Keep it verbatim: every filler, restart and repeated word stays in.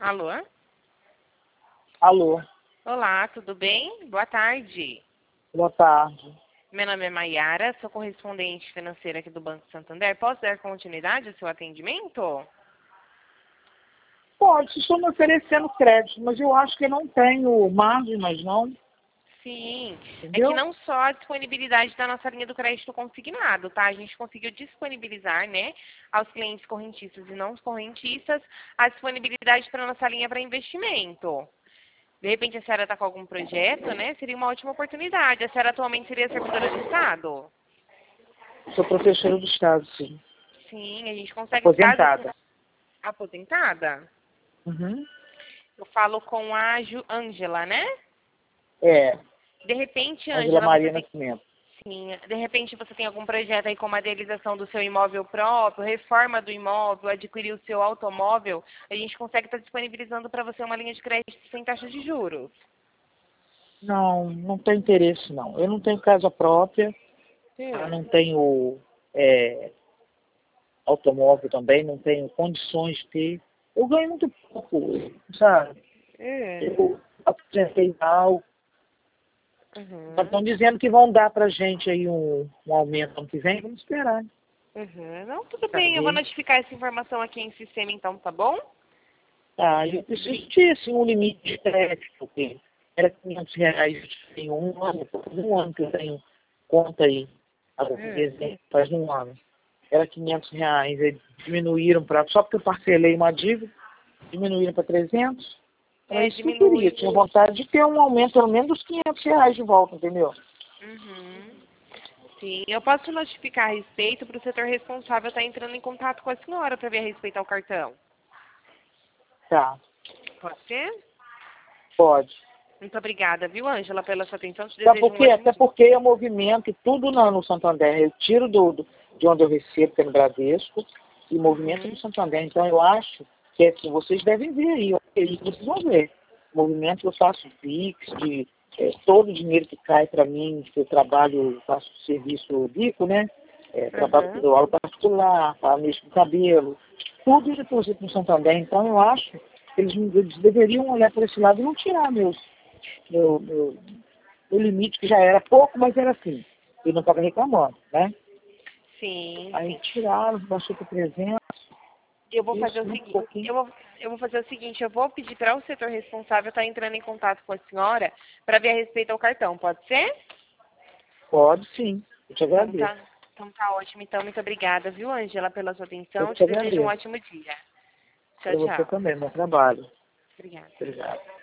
Alô? Alô, Olá, tudo bem? Boa tarde. boa tarde. Meu nome é Maiara, sou correspondente financeira aqui do Banco Santander. Posso dar continuidade ao seu atendimento? Pode, vocês estão me oferecendo crédito, mas eu acho que não tenho margem, mas não, Sim, é que entendeu? não só a disponibilidade da nossa linha do crédito consignado, tá? A gente conseguiu disponibilizar, né, aos clientes correntistas e não correntistas, a disponibilidade para a nossa linha para investimento. De repente a senhora está com algum projeto, né? Seria uma ótima oportunidade. A senhora atualmente seria servidora do Estado? Sou professora do Estado, sim. Sim, a gente consegue caso Aposentada. aposentada. Uhum. Eu falo com a Ju Ângela, né? É, De repente, Ângela Ângela, você Maria tem Nascimento. sim, de repente você tem algum projeto aí como a idealização do seu imóvel próprio, reforma do imóvel, adquirir o seu automóvel, a gente consegue estar disponibilizando para você uma linha de crédito sem taxa de juros. Não, não tenho interesse, não. Eu não tenho casa própria, eu Sim. não tenho é, automóvel também, não tenho condições de ter. Eu ganho muito pouco, sabe? É. Eu aposentei mal. Estão Uhum. dizendo que vão dar pra gente aí um, um aumento ano que vem, vamos esperar, né? Uhum. Não, tudo Pra bem, eu vou ver. notificar essa informação aqui em sistema então, tá bom? Ah, eu preciso ter assim, um limite de crédito, porque era quinhentos reais em um ano, faz um ano que eu tenho conta aí, agora, em É. dezembro, faz um ano. Era quinhentos reais, eles diminuíram para, só porque eu parcelei uma dívida, diminuíram para trezentos. Era É, isso que eu queria, diminui. tinha vontade de ter um aumento pelo menos dos quinhentos reais de volta, entendeu? Uhum. Sim, eu posso notificar a respeito para o setor responsável estar entrando em contato com a senhora para ver a respeito ao cartão. Tá, Pode ser? pode. Muito obrigada, viu, Ângela, pela sua atenção. Te Sabe desejo por um quê? ótimo Até dia. porque é movimento e tudo no, no Santander. Eu tiro do, do- de onde eu recebo, que é no Bradesco, e movimento no Uhum. Santander. Então eu acho que é assim, vocês devem ver aí, ó, aí vocês vão ver. Movimento que eu faço Pix, de é, todo o dinheiro que cai para mim, que eu trabalho, faço serviço bico, né? É, trabalho Uhum. com aula particular, tá, mexo com cabelo, tudo eu deposito no Santander. Então eu acho que eles, eles deveriam olhar por esse lado e não tirar meus, meu, meu, o limite que já era pouco, mas era assim. Eu não estava reclamando, né? Sim, Aí sim. tiraram, baixou para trezentos, Eu vou fazer isso, o muito seguinte, pouquinho. eu vou, eu vou fazer o seguinte, eu vou pedir para o setor responsável estar entrando em contato com a senhora para ver a respeito ao cartão, pode ser? Pode sim, eu te Então agradeço. tá, então tá ótimo. Então, muito obrigada, viu, Ângela, pela sua Eu atenção. te Te desejo um agradeço. ótimo dia. Tchau, Para você tchau. também, bom trabalho. Obrigada. Obrigado.